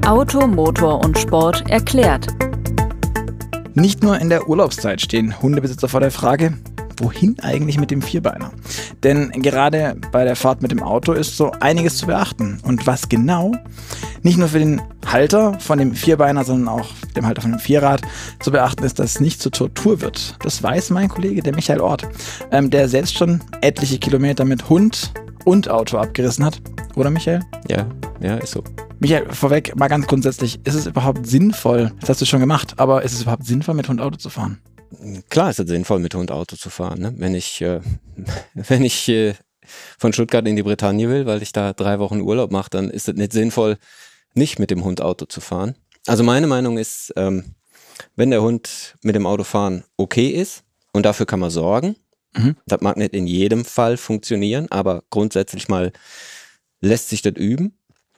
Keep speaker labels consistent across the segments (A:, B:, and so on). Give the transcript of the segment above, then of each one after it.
A: Auto, Motor und Sport erklärt.
B: Nicht nur in der Urlaubszeit stehen Hundebesitzer vor der Frage, wohin eigentlich mit dem Vierbeiner? Denn gerade bei der Fahrt mit dem Auto ist so einiges zu beachten. Und was genau? Nicht nur für den Halter von dem Vierbeiner, sondern auch dem Halter von dem Vierrad zu beachten ist, dass es nicht zur Tortur wird. Das weiß mein Kollege, der Michael Ort, der selbst schon etliche Kilometer mit Hund und Auto abgerissen hat. Oder Michael?
C: Ja, ist so.
B: Michael, vorweg mal ganz grundsätzlich, ist es überhaupt sinnvoll, das hast du schon gemacht, aber ist es überhaupt sinnvoll, mit Hund Auto zu fahren?
C: Klar ist es sinnvoll, mit Hund Auto zu fahren. Ne? Wenn ich von Stuttgart in die Bretagne will, weil ich da 3 Wochen Urlaub mache, dann ist es nicht sinnvoll, nicht mit dem Hund Auto zu fahren. Also meine Meinung ist, wenn der Hund mit dem Auto fahren okay ist und dafür kann man sorgen, das mag nicht in jedem Fall funktionieren, aber grundsätzlich mal lässt sich das üben,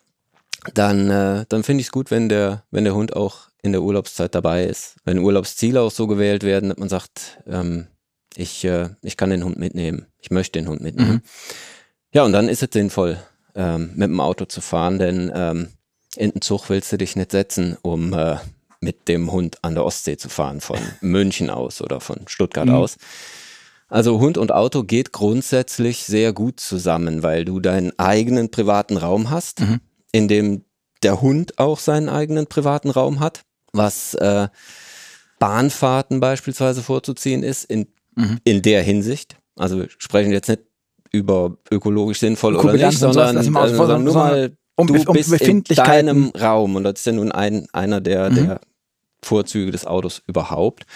C: dann finde ich es gut, wenn der Hund auch in der Urlaubszeit dabei ist. Wenn Urlaubsziele auch so gewählt werden, dass man sagt, ich kann den Hund mitnehmen, ich möchte den Hund mitnehmen. Ja, und dann ist es sinnvoll, mit dem Auto zu fahren, denn in den Zug willst du dich nicht setzen, um mit dem Hund an der Ostsee zu fahren, von München aus oder von Stuttgart aus. Also Hund und Auto geht grundsätzlich sehr gut zusammen, weil du deinen eigenen privaten Raum hast, in dem der Hund auch seinen eigenen privaten Raum hat, was Bahnfahrten beispielsweise vorzuziehen ist in der Hinsicht. Also wir sprechen jetzt nicht über ökologisch sinnvoll oder nicht, sondern nur mal, du bist in deinem Raum und das ist ja nun einer der Vorzüge des Autos überhaupt.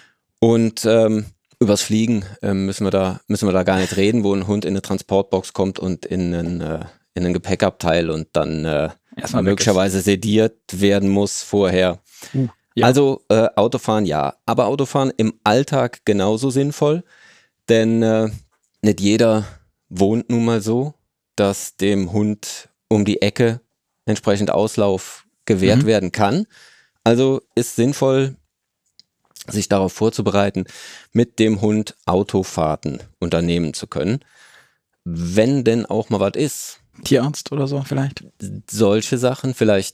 C: Und übers Fliegen müssen wir da gar nicht reden, wo ein Hund in eine Transportbox kommt und in einen Gepäckabteil und dann möglicherweise sediert werden muss vorher. Ja. Also Autofahren ja, aber Autofahren im Alltag genauso sinnvoll, denn nicht jeder wohnt nun mal so, dass dem Hund um die Ecke entsprechend Auslauf gewährt werden kann. Also ist sinnvoll, sich darauf vorzubereiten, mit dem Hund Autofahrten unternehmen zu können. Wenn denn auch mal was ist.
B: Tierarzt oder so vielleicht?
C: Solche Sachen, vielleicht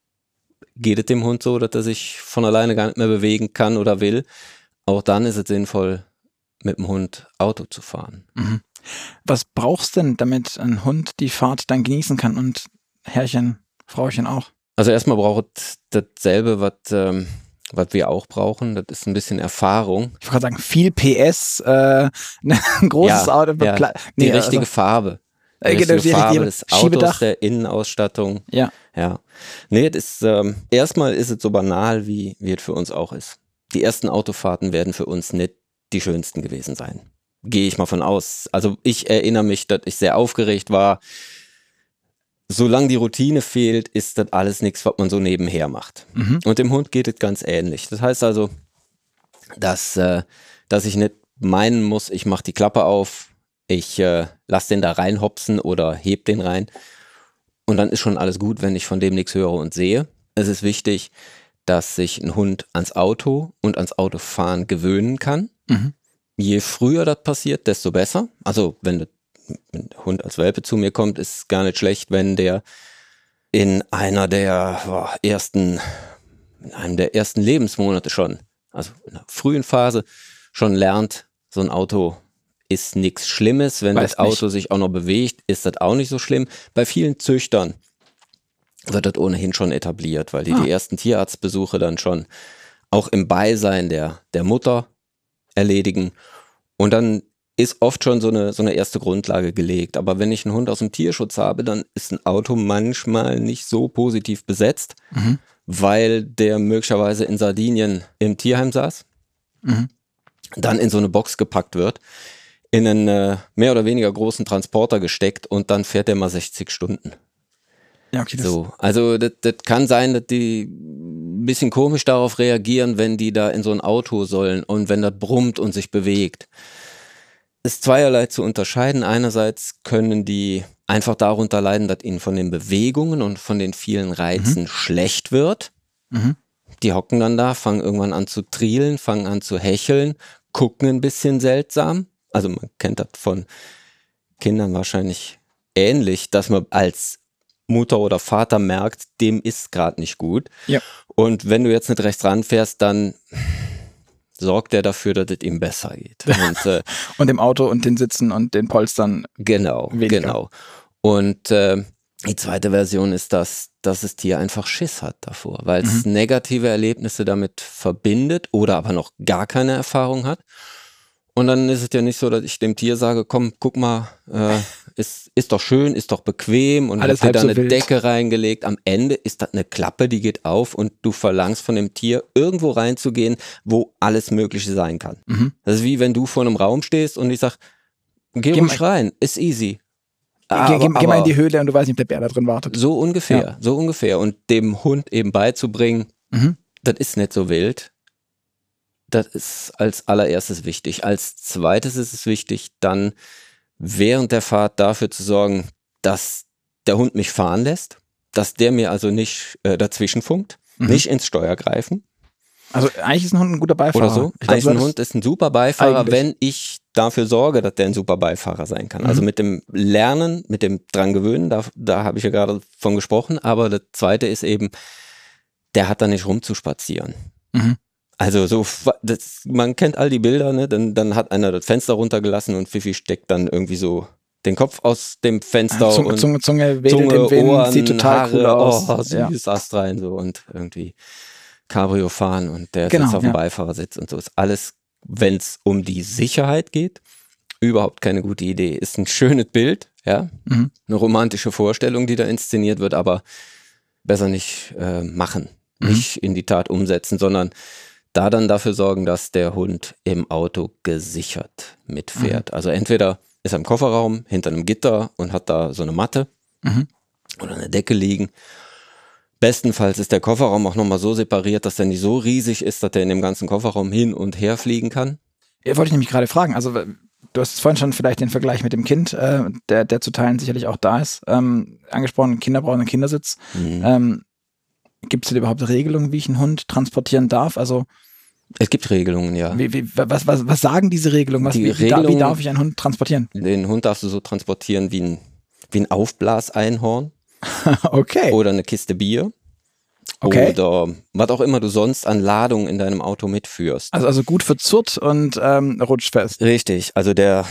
C: geht es dem Hund so, dass er sich von alleine gar nicht mehr bewegen kann oder will. Auch dann ist es sinnvoll, mit dem Hund Auto zu fahren.
B: Was brauchst du denn, damit ein Hund die Fahrt dann genießen kann und Herrchen, Frauchen auch?
C: Also erstmal braucht dasselbe, was wir auch brauchen, das ist ein bisschen Erfahrung.
B: Ich wollte gerade sagen, viel PS, ein großes Auto.
C: Die richtige Farbe. Die richtige Farbe des Autos, der Innenausstattung. Ja. Nee, das ist, erstmal ist es so banal, wie es für uns auch ist. Die ersten Autofahrten werden für uns nicht die schönsten gewesen sein. Gehe ich mal von aus. Also ich erinnere mich, dass ich sehr aufgeregt war. Solange die Routine fehlt, ist das alles nichts, was man so nebenher macht. Und dem Hund geht es ganz ähnlich. Das heißt also, dass ich nicht meinen muss, ich mache die Klappe auf, ich lasse den da reinhopsen oder heb den rein und dann ist schon alles gut, wenn ich von dem nichts höre und sehe. Es ist wichtig, dass sich ein Hund ans Auto und ans Autofahren gewöhnen kann. Je früher das passiert, desto besser. Also wenn der Hund als Welpe zu mir kommt, ist gar nicht schlecht, wenn der in einem der ersten Lebensmonate schon, also in der frühen Phase, schon lernt, so ein Auto ist nichts Schlimmes. Wenn das Auto sich auch noch bewegt, ist das auch nicht so schlimm. Bei vielen Züchtern wird das ohnehin schon etabliert, weil die ersten Tierarztbesuche dann schon auch im Beisein der Mutter erledigen. Und dann ist oft schon so eine erste Grundlage gelegt. Aber wenn ich einen Hund aus dem Tierschutz habe, dann ist ein Auto manchmal nicht so positiv besetzt, weil der möglicherweise in Sardinien im Tierheim saß, dann in so eine Box gepackt wird, in einen mehr oder weniger großen Transporter gesteckt und dann fährt der mal 60 Stunden.
B: Ja, okay,
C: so, also das kann sein, dass die ein bisschen komisch darauf reagieren, wenn die da in so ein Auto sollen und wenn das brummt und sich bewegt. Ist zweierlei zu unterscheiden. Einerseits können die einfach darunter leiden, dass ihnen von den Bewegungen und von den vielen Reizen schlecht wird. Die hocken dann da, fangen irgendwann an zu trielen, fangen an zu hecheln, gucken ein bisschen seltsam. Also man kennt das von Kindern wahrscheinlich ähnlich, dass man als Mutter oder Vater merkt, dem ist gerade nicht gut.
B: Ja.
C: Und wenn du jetzt nicht rechts ranfährst, dann sorgt er dafür, dass es ihm besser geht. Und,
B: und dem Auto und den Sitzen und den Polstern.
C: Genau. Und die zweite Version ist, dass das Tier einfach Schiss hat davor, weil es negative Erlebnisse damit verbindet oder aber noch gar keine Erfahrung hat. Und dann ist es ja nicht so, dass ich dem Tier sage, komm, guck mal, ist doch schön, ist doch bequem und
B: alles
C: hab dir da
B: so
C: eine
B: wild.
C: Decke reingelegt. Am Ende ist das eine Klappe, die geht auf und du verlangst von dem Tier, irgendwo reinzugehen, wo alles Mögliche sein kann. Das ist wie wenn du vor einem Raum stehst und ich sag, geh ruhig rein, ist easy.
B: Geh mal in die Höhle und du weißt nicht, ob der Bär da drin wartet.
C: So ungefähr. Und dem Hund eben beizubringen, das ist nicht so wild. Das ist als allererstes wichtig. Als zweites ist es wichtig, dann während der Fahrt dafür zu sorgen, dass der Hund mich fahren lässt, dass der mir also nicht dazwischen funkt, nicht ins Steuer greifen.
B: Also eigentlich ist ein Hund ein guter Beifahrer.
C: Oder so. Eigentlich ein Hund ist ein super Beifahrer, wenn ich dafür sorge, dass der ein super Beifahrer sein kann. Also mit dem Lernen, mit dem dran gewöhnen, da habe ich ja gerade von gesprochen, aber das zweite ist eben, der hat da nicht rumzuspazieren. Also so, man kennt all die Bilder, ne? Dann hat einer das Fenster runtergelassen und Fifi steckt dann irgendwie so den Kopf aus dem Fenster
B: Zunge wedelt im Wind,
C: Ohren,
B: sieht total
C: Haare,
B: cool aus.
C: Oh, süß Ast rein so und irgendwie Cabrio fahren und der
B: Genau,
C: sitzt auf dem Beifahrersitz und so. Ist alles, wenn es um die Sicherheit geht, überhaupt keine gute Idee. Ist ein schönes Bild, ja, eine romantische Vorstellung, die da inszeniert wird, aber besser nicht machen, nicht in die Tat umsetzen, sondern da dann dafür sorgen, dass der Hund im Auto gesichert mitfährt. Also entweder ist er im Kofferraum hinter einem Gitter und hat da so eine Matte oder eine Decke liegen. Bestenfalls ist der Kofferraum auch nochmal so separiert, dass der nicht so riesig ist, dass der in dem ganzen Kofferraum hin und her fliegen kann.
B: Ja, wollte ich nämlich gerade fragen. Also du hast vorhin schon vielleicht den Vergleich mit dem Kind, der zu Teilen sicherlich auch da ist, angesprochen, Kinder brauchen einen Kindersitz. Gibt es denn überhaupt Regelungen, wie ich einen Hund transportieren darf? Also
C: es gibt Regelungen, ja.
B: Was sagen diese Regelungen? Wie darf ich einen Hund transportieren?
C: Den Hund darfst du so transportieren wie ein Aufblaseinhorn.
B: Okay.
C: Oder eine Kiste Bier.
B: Okay.
C: Oder was auch immer du sonst an Ladung in deinem Auto mitführst.
B: Also gut verzurrt und rutschfest.
C: Richtig. Also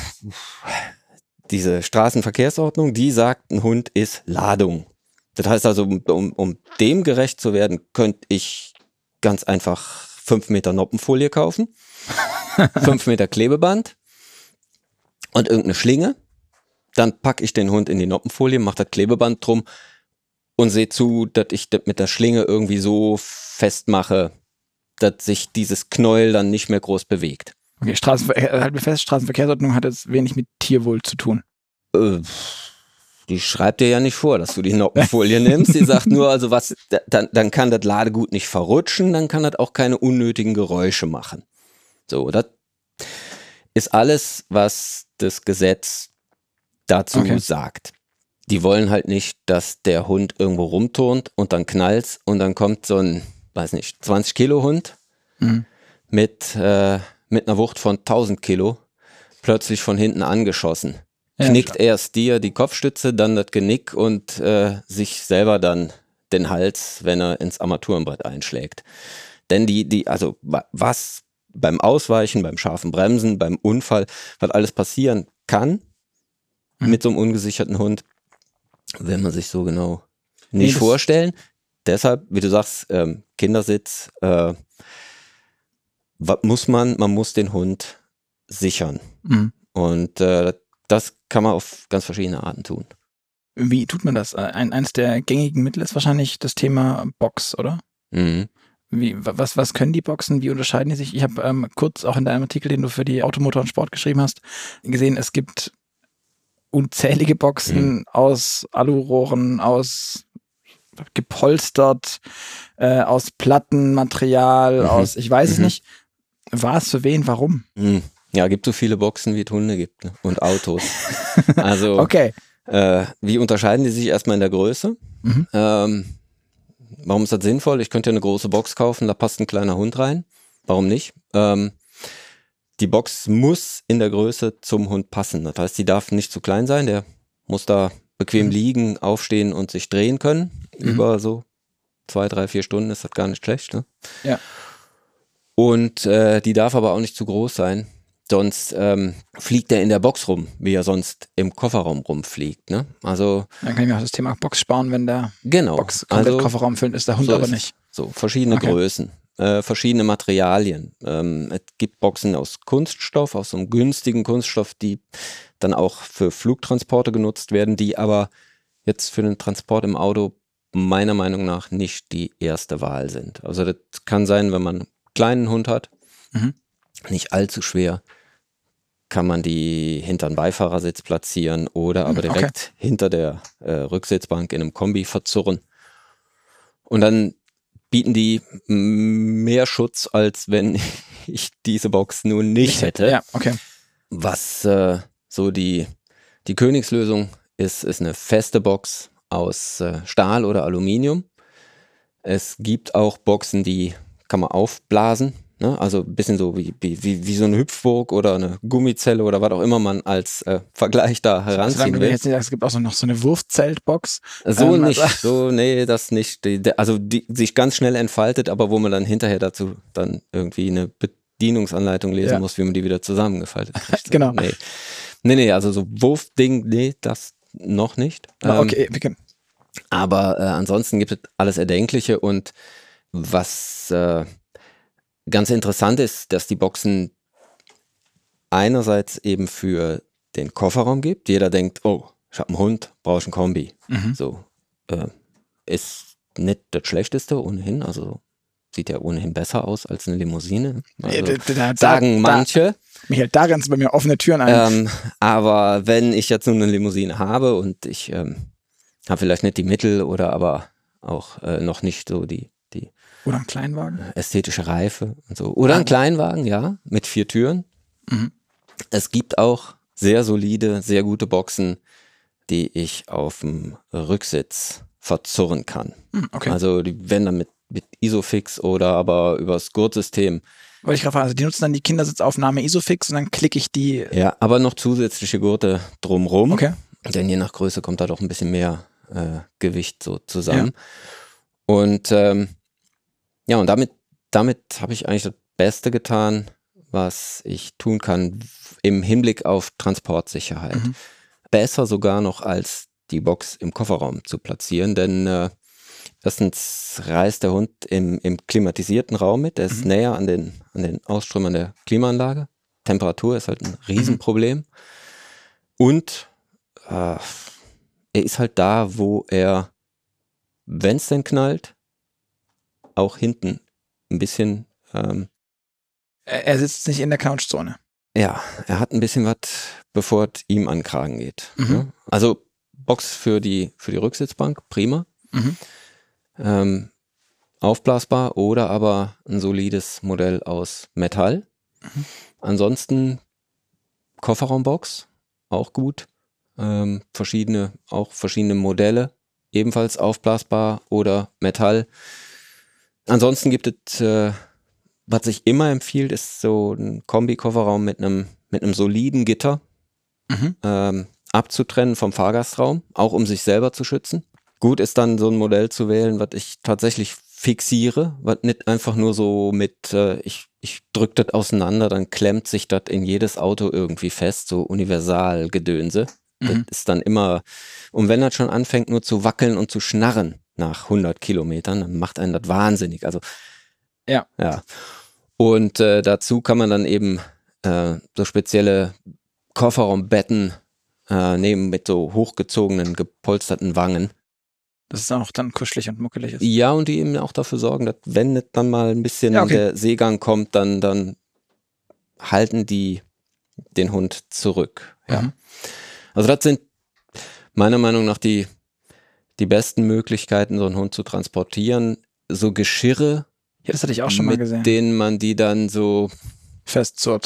C: diese Straßenverkehrsordnung, die sagt, ein Hund ist Ladung. Das heißt also, um dem gerecht zu werden, könnte ich ganz einfach 5 Meter Noppenfolie kaufen, 5 Meter Klebeband und irgendeine Schlinge. Dann packe ich den Hund in die Noppenfolie, mache das Klebeband drum und sehe zu, dass ich das mit der Schlinge irgendwie so festmache, dass sich dieses Knäuel dann nicht mehr groß bewegt.
B: Okay, halt mir fest, Straßenverkehrsordnung hat jetzt wenig mit Tierwohl zu tun.
C: Die schreibt dir ja nicht vor, dass du die Noppenfolie nimmst. Die sagt nur, also dann kann das Ladegut nicht verrutschen, dann kann das auch keine unnötigen Geräusche machen. So, das ist alles, was das Gesetz dazu sagt. Die wollen halt nicht, dass der Hund irgendwo rumturnt und dann knallt's und dann kommt so ein, 20 Kilo Hund mit einer Wucht von 1000 Kilo plötzlich von hinten angeschossen. Knickt erst dir die Kopfstütze, dann das Genick und sich selber dann den Hals, wenn er ins Armaturenbrett einschlägt. Denn also was beim Ausweichen, beim scharfen Bremsen, beim Unfall, was alles passieren kann mit so einem ungesicherten Hund, will man sich so genau nicht vorstellen. Deshalb, wie du sagst, Kindersitz, was muss man muss den Hund sichern. Und das kann man auf ganz verschiedene Arten tun.
B: Wie tut man das? Eins der gängigen Mittel ist wahrscheinlich das Thema Box, oder? Was können die Boxen? Wie unterscheiden die sich? Ich habe kurz auch in deinem Artikel, den du für die Automotor und Sport geschrieben hast, gesehen, es gibt unzählige Boxen aus Alurohren, aus gepolstert, aus Plattenmaterial, aus, ich weiß es nicht. Was, für wen, warum?
C: Ja, gibt so viele Boxen, wie es Hunde gibt, ne? Und Autos. Also,
B: okay.
C: Wie unterscheiden die sich erstmal in der Größe? Warum ist das sinnvoll? Ich könnte ja eine große Box kaufen, da passt ein kleiner Hund rein. Warum nicht? Die Box muss in der Größe zum Hund passen. Das heißt, die darf nicht zu klein sein, der muss da bequem liegen, aufstehen und sich drehen können. Über so 2, 3, 4 Stunden ist das gar nicht schlecht. Ne?
B: Ja.
C: Und die darf aber auch nicht zu groß sein. Sonst fliegt er in der Box rum, wie er sonst im Kofferraum rumfliegt. Ne? Also,
B: dann kann ich mir auch das Thema Box sparen, wenn der Box komplett
C: also,
B: Kofferraum füllt, ist der Hund
C: so
B: aber
C: ist
B: nicht.
C: So, verschiedene Größen, verschiedene Materialien. Es gibt Boxen aus Kunststoff, aus so einem günstigen Kunststoff, die dann auch für Flugtransporte genutzt werden, die aber jetzt für den Transport im Auto meiner Meinung nach nicht die erste Wahl sind. Also das kann sein, wenn man einen kleinen Hund hat, nicht allzu schwer, kann man die hinter den Beifahrersitz platzieren oder aber direkt hinter der Rücksitzbank in einem Kombi verzurren. Und dann bieten die mehr Schutz, als wenn ich diese Box nun nicht hätte.
B: Ja, okay.
C: Was so die Königslösung ist eine feste Box aus Stahl oder Aluminium. Es gibt auch Boxen, die kann man aufblasen. Ne? Also ein bisschen so wie so eine Hüpfburg oder eine Gummizelle oder was auch immer man als Vergleich da heranziehen will.
B: Jetzt nicht, es gibt auch noch so eine Wurfzeltbox.
C: So nicht, nee, das nicht. Die sich ganz schnell entfaltet, aber wo man dann hinterher dazu dann irgendwie eine Bedienungsanleitung lesen muss, wie man die wieder zusammengefaltet kriegt.
B: Genau.
C: Nee, also so Wurfding, nee, das noch nicht.
B: Okay,
C: aber ansonsten gibt es alles Erdenkliche und was ganz interessant ist, dass die Boxen einerseits eben für den Kofferraum gibt. Jeder denkt, oh, ich habe einen Hund, brauche ich einen Kombi. So ist nicht das Schlechteste ohnehin, also sieht ja ohnehin besser aus als eine Limousine. Also, sagen manche.
B: Michael, da rennst du bei mir offene Türen ein.
C: Aber wenn ich jetzt nur eine Limousine habe und ich habe vielleicht nicht die Mittel oder aber auch noch nicht so die
B: oder einen Kleinwagen?
C: Ästhetische Reife und so. Oder ein Kleinwagen, ja, mit 4 Türen. Es gibt auch sehr solide, sehr gute Boxen, die ich auf dem Rücksitz verzurren kann.
B: Okay.
C: Also die werden dann mit Isofix oder aber übers Gurtsystem.
B: Wollte ich gerade fragen, also die nutzen dann die Kindersitzaufnahme Isofix und dann klicke ich die.
C: Ja, aber noch zusätzliche Gurte drumrum.
B: Okay.
C: Denn je nach Größe kommt da doch ein bisschen mehr Gewicht so zusammen. Ja. Und und damit habe ich eigentlich das Beste getan, was ich tun kann im Hinblick auf Transportsicherheit. Besser sogar noch als die Box im Kofferraum zu platzieren, denn erstens reist der Hund im klimatisierten Raum mit, der ist näher an den Ausströmern der Klimaanlage. Temperatur ist halt ein Riesenproblem. Und er ist halt da, wo er, wenn es denn knallt, auch hinten ein bisschen.
B: Er sitzt nicht in der Couchzone.
C: Ja, er hat ein bisschen was, bevor es ihm an den Kragen geht. Ja? Also Box für die Rücksitzbank, prima. Aufblasbar oder aber ein solides Modell aus Metall. Ansonsten Kofferraumbox, auch gut. Verschiedene Modelle, ebenfalls aufblasbar oder Metall. Ansonsten gibt es, was sich immer empfiehlt, ist so ein Kombi-Kofferraum mit einem soliden Gitter abzutrennen vom Fahrgastraum, auch um sich selber zu schützen. Gut ist dann so ein Modell zu wählen, was ich tatsächlich fixiere, was nicht einfach nur so mit, ich drücke das auseinander, dann klemmt sich das in jedes Auto irgendwie fest, so Universalgedönse. Das ist dann immer, und wenn das schon anfängt nur zu wackeln und zu schnarren nach 100 Kilometern, dann macht einen das wahnsinnig. Also ja. Und dazu kann man dann eben so spezielle Kofferraumbetten nehmen mit so hochgezogenen, gepolsterten Wangen.
B: Dass es auch dann kuschelig und muckelig ist.
C: Ja, und die eben auch dafür sorgen, dass wenn nicht dann mal ein bisschen der Seegang kommt, dann halten die den Hund zurück. Ja. Also das sind meiner Meinung nach die besten Möglichkeiten, so einen Hund zu transportieren. So Geschirre,
B: das hatte ich auch schon mal gesehen,
C: mit denen man die dann so
B: festzurrt,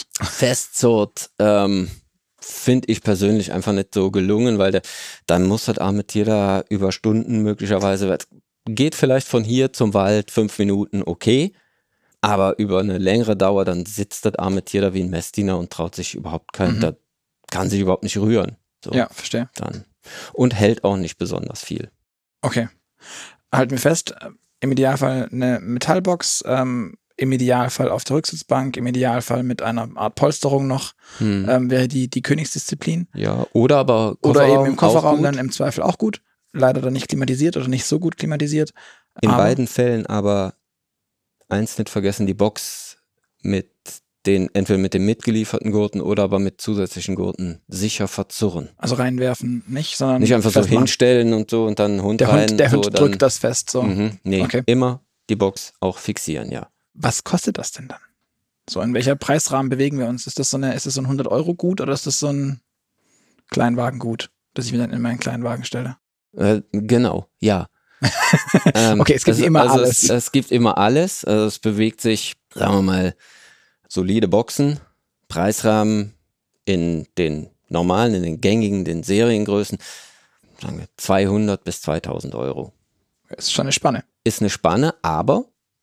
C: finde ich persönlich einfach nicht so gelungen, weil dann muss das arme Tier da über Stunden möglicherweise, geht vielleicht von hier zum Wald 5 Minuten okay, aber über eine längere Dauer, dann sitzt das arme Tier da wie ein Messdiener und traut sich überhaupt da kann sich überhaupt nicht rühren. So,
B: ja, verstehe.
C: Dann. Und hält auch nicht besonders viel.
B: Okay. Halten wir fest, im Idealfall eine Metallbox, im Idealfall auf der Rücksitzbank, im Idealfall mit einer Art Polsterung noch, wäre die Königsdisziplin.
C: Ja, oder aber
B: Oder eben im
C: auch
B: Kofferraum
C: gut.
B: dann im Zweifel auch gut. Leider dann nicht klimatisiert oder nicht so gut klimatisiert.
C: In
B: Aber-
C: beiden Fällen aber eins nicht vergessen, die Box entweder mit den mitgelieferten Gurten oder aber mit zusätzlichen Gurten sicher verzurren.
B: Also reinwerfen nicht, sondern
C: Nicht einfach so
B: festmachen.
C: hinstellen und so und dann ein Hund
B: Der
C: rein.
B: Hund, der
C: so,
B: Hund drückt das fest. So.
C: Nee,
B: Okay.
C: immer die Box auch fixieren, ja.
B: Was kostet das denn dann? So, in welcher Preisrahmen bewegen wir uns? Ist das so ein 100-Euro-Gut oder ist das so ein Kleinwagengut, das ich mir dann in meinen Kleinwagen stelle?
C: Genau, ja.
B: Okay, es gibt immer alles.
C: Es gibt immer alles. Also es bewegt sich, sagen wir mal, solide Boxen, Preisrahmen in den normalen, in den gängigen, den Seriengrößen, sagen wir 200 bis 2000 Euro.
B: Das ist schon eine Spanne.
C: Ist eine Spanne, aber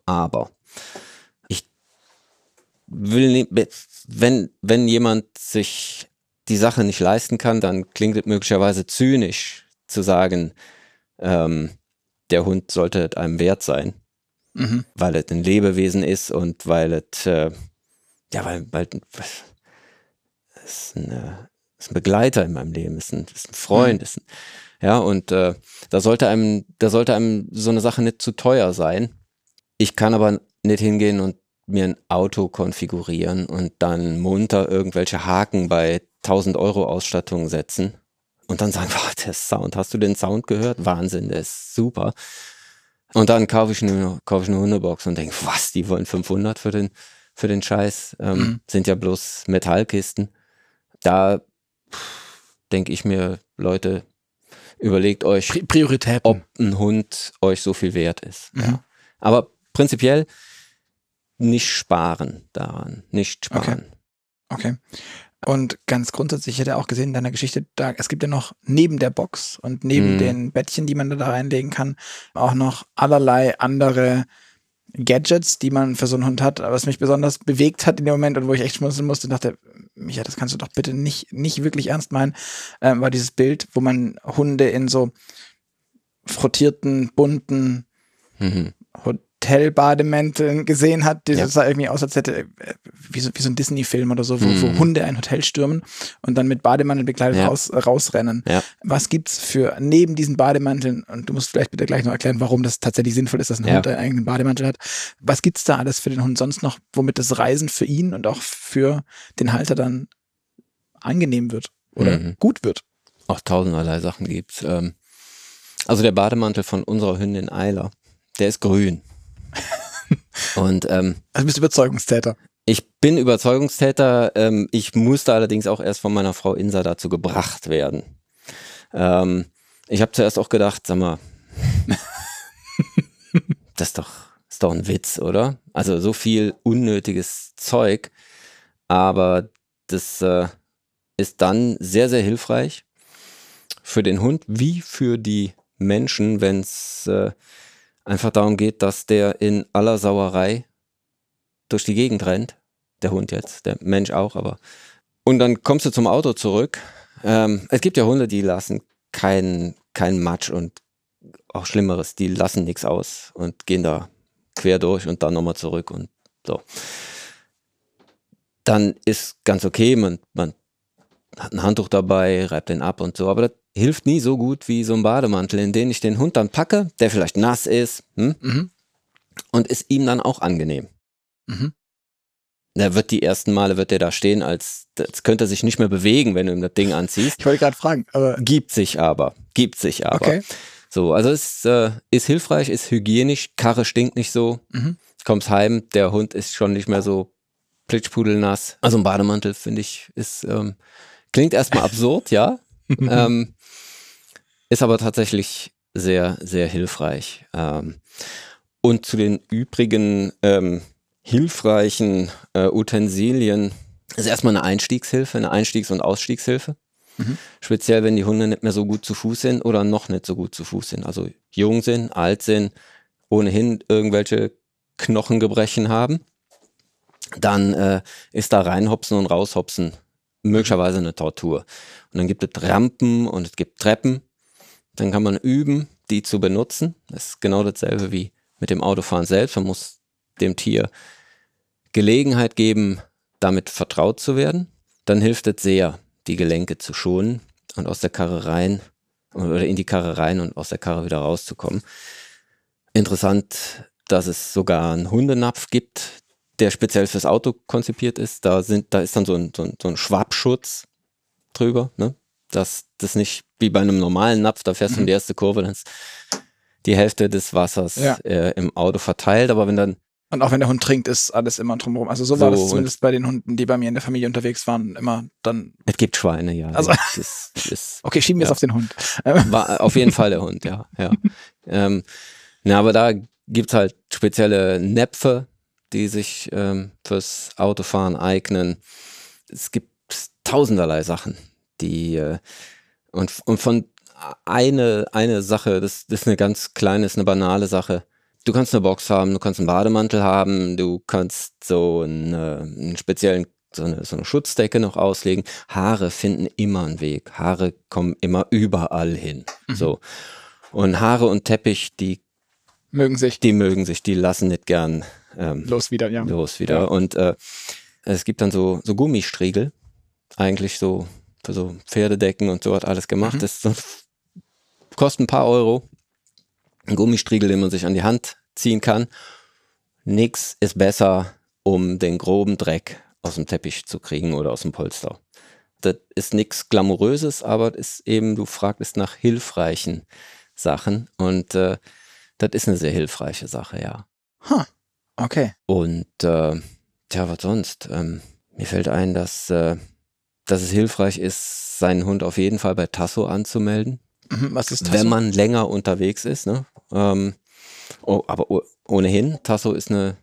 C: ich will nicht, wenn jemand sich die Sache nicht leisten kann, dann klingt es möglicherweise zynisch zu sagen, der Hund sollte einem wert sein, weil es ein Lebewesen ist und weil es weil es ist ein Begleiter in meinem Leben, ist ein Freund, und da sollte einem so eine Sache nicht zu teuer sein. Ich kann aber nicht hingehen und mir ein Auto konfigurieren und dann munter irgendwelche Haken bei 1000 Euro Ausstattung setzen und dann sagen, boah, der Sound, hast du den Sound gehört? Wahnsinn, der ist super. Und dann kaufe ich eine Hundebox und denke, was, die wollen 500 für den Scheiß, sind ja bloß Metallkisten. Da denke ich mir, Leute, überlegt euch,
B: Prioritäten.
C: ob ein Hund euch so viel wert ist. Ja. Aber prinzipiell nicht sparen daran, nicht sparen.
B: Okay. Und ganz grundsätzlich, ich hätte auch gesehen in deiner Geschichte, es gibt ja noch neben der Box und neben den Bettchen, die man da reinlegen kann, auch noch allerlei andere Gadgets, die man für so einen Hund hat. Was mich besonders bewegt hat in dem Moment und wo ich echt schmunzeln musste und dachte, Micha, das kannst du doch bitte nicht wirklich ernst meinen, war dieses Bild, wo man Hunde in so frottierten, bunten Hotelbademänteln gesehen hat. Das sah irgendwie aus, als hätte wie so ein Disney-Film oder so, wo Hunde ein Hotel stürmen und dann mit Bademanteln begleitet rausrennen. Ja. Was gibt's für neben diesen Bademanteln, und du musst vielleicht bitte gleich noch erklären, warum das tatsächlich sinnvoll ist, dass ein Hund einen eigenen Bademantel hat. Was gibt's da alles für den Hund sonst noch, womit das Reisen für ihn und auch für den Halter dann angenehm wird oder gut wird?
C: Auch tausenderlei Sachen gibt's. Also der Bademantel von unserer Hündin Ayla, der ist grün. Und also
B: bist du Überzeugungstäter?
C: Ich bin Überzeugungstäter. Ich musste allerdings auch erst von meiner Frau Insa dazu gebracht werden. Ich habe zuerst auch gedacht, sag mal, das ist doch ein Witz, oder? Also so viel unnötiges Zeug. Aber das ist dann sehr, sehr hilfreich für den Hund wie für die Menschen, wenn es einfach darum geht, dass der in aller Sauerei durch die Gegend rennt. Der Hund jetzt, der Mensch auch, aber. Und dann kommst du zum Auto zurück. Es gibt ja Hunde, die lassen keinen Matsch und auch Schlimmeres, die lassen nichts aus und gehen da quer durch und dann nochmal zurück und so. Dann ist ganz okay, man hat ein Handtuch dabei, reibt den ab und so, aber das hilft nie so gut wie so ein Bademantel, in den ich den Hund dann packe, der vielleicht nass ist und ist ihm dann auch angenehm. Der wird die ersten Male wird der da stehen, als könnte er sich nicht mehr bewegen, wenn du ihm das Ding anziehst.
B: Ich wollte gerade fragen. Aber
C: Gibt sich aber.
B: Okay.
C: So, also es ist hilfreich, ist hygienisch, Karre stinkt nicht so, kommst heim, der Hund ist schon nicht mehr so plitschpudelnass. Also ein Bademantel, finde ich, klingt erstmal absurd, ja. Ist aber tatsächlich sehr, sehr hilfreich. Und zu den übrigen hilfreichen Utensilien ist erstmal eine Einstiegshilfe, eine Einstiegs- und Ausstiegshilfe. Speziell, wenn die Hunde nicht mehr so gut zu Fuß sind oder noch nicht so gut zu Fuß sind. Also jung sind, alt sind, ohnehin irgendwelche Knochengebrechen haben. Dann ist da reinhopsen und raushopsen möglicherweise eine Tortur. Und dann gibt es Rampen und es gibt Treppen. Dann kann man üben, die zu benutzen. Das ist genau dasselbe wie mit dem Autofahren selbst. Man muss dem Tier Gelegenheit geben, damit vertraut zu werden. Dann hilft es sehr, die Gelenke zu schonen und aus der Karre rein oder in die Karre rein und aus der Karre wieder rauszukommen. Interessant, dass es sogar einen Hundenapf gibt, der speziell fürs Auto konzipiert ist. Da ist dann so ein Schwabschutz drüber, ne? Dass das nicht wie bei einem normalen Napf, da fährst du in die erste Kurve, dann ist die Hälfte des Wassers im Auto verteilt, aber wenn dann
B: und auch wenn der Hund trinkt, ist alles immer drumherum. Also so war das zumindest bei den Hunden, die bei mir in der Familie unterwegs waren, immer dann.
C: Es gibt Schweine, ja.
B: Also
C: das ist,
B: okay, schieben wir es auf den Hund.
C: War auf jeden Fall der Hund, ja. Aber da gibt es halt spezielle Näpfe, die sich fürs Autofahren eignen. Es gibt tausenderlei Sachen, die und von eine Sache, das ist eine ganz kleine, ist eine banale Sache. Du kannst eine Box haben, du kannst einen Bademantel haben, du kannst so einen speziellen, so eine Schutzdecke noch auslegen. Haare finden immer einen Weg. Haare kommen immer überall hin. So. Und Haare und Teppich, die mögen sich, die lassen nicht gern los wieder. Ja. Und es gibt dann so Gummistriegel, eigentlich so für so Pferdedecken und so hat alles gemacht. Das kostet ein paar Euro. Ein Gummistriegel, den man sich an die Hand ziehen kann. Nix ist besser, um den groben Dreck aus dem Teppich zu kriegen oder aus dem Polster. Das ist nichts Glamouröses, aber das ist eben, du fragtest nach hilfreichen Sachen und das ist eine sehr hilfreiche Sache, ja.
B: Okay.
C: Und was sonst? Mir fällt ein, dass es hilfreich ist, seinen Hund auf jeden Fall bei Tasso anzumelden.
B: Was ist Tasso?
C: Wenn man länger unterwegs ist, ne? Aber ohnehin, Tasso ist eine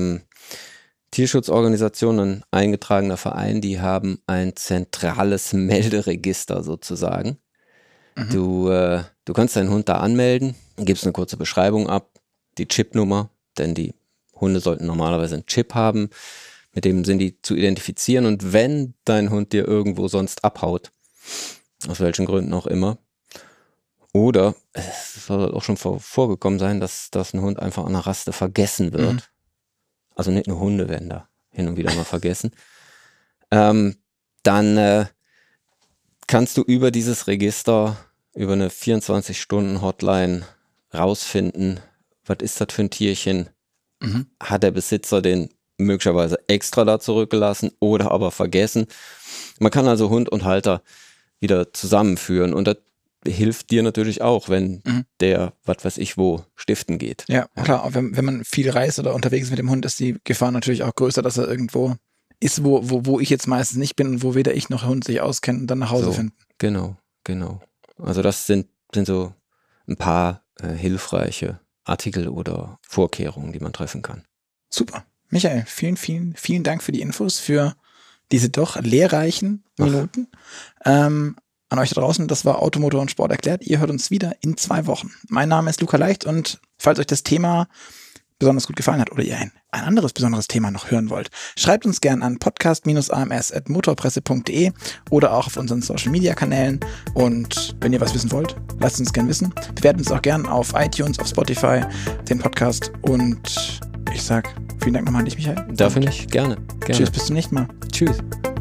C: Tierschutzorganisation, ein eingetragener Verein, die haben ein zentrales Melderegister sozusagen. Du kannst deinen Hund da anmelden, gibst eine kurze Beschreibung ab, die Chipnummer, denn die Hunde sollten normalerweise einen Chip haben, mit dem sind die zu identifizieren und wenn dein Hund dir irgendwo sonst abhaut, aus welchen Gründen auch immer, oder es soll auch schon vorgekommen sein, dass ein Hund einfach an der Raste vergessen wird. Also nicht nur Hunde werden da hin und wieder mal vergessen. Dann kannst du über dieses Register, über eine 24-Stunden-Hotline rausfinden, was ist das für ein Tierchen? Hat der Besitzer den möglicherweise extra da zurückgelassen oder aber vergessen? Man kann also Hund und Halter wieder zusammenführen und das hilft dir natürlich auch, wenn der, was weiß ich wo, stiften geht.
B: Ja, klar. Wenn man viel reist oder unterwegs ist mit dem Hund, ist die Gefahr natürlich auch größer, dass er irgendwo ist, wo ich jetzt meistens nicht bin und wo weder ich noch der Hund sich auskennen und dann nach Hause finden.
C: Genau. Also das sind so ein paar hilfreiche Artikel oder Vorkehrungen, die man treffen kann.
B: Super. Michael, vielen, vielen, vielen Dank für die Infos, für diese doch lehrreichen Minuten. An euch da draußen, das war Auto, Motor und Sport erklärt. Ihr hört uns wieder in 2 Wochen. Mein Name ist Luca Leicht und falls euch das Thema besonders gut gefallen hat oder ihr ein anderes besonderes Thema noch hören wollt, schreibt uns gern an podcast-ams@motorpresse.de oder auch auf unseren Social-Media-Kanälen. Und wenn ihr was wissen wollt, lasst uns gern wissen. Bewertet uns auch gern auf iTunes, auf Spotify, den Podcast. Und ich sag vielen Dank nochmal an dich, Michael.
C: Darf ich? Gerne.
B: Tschüss, bis zum nächsten Mal.
C: Tschüss.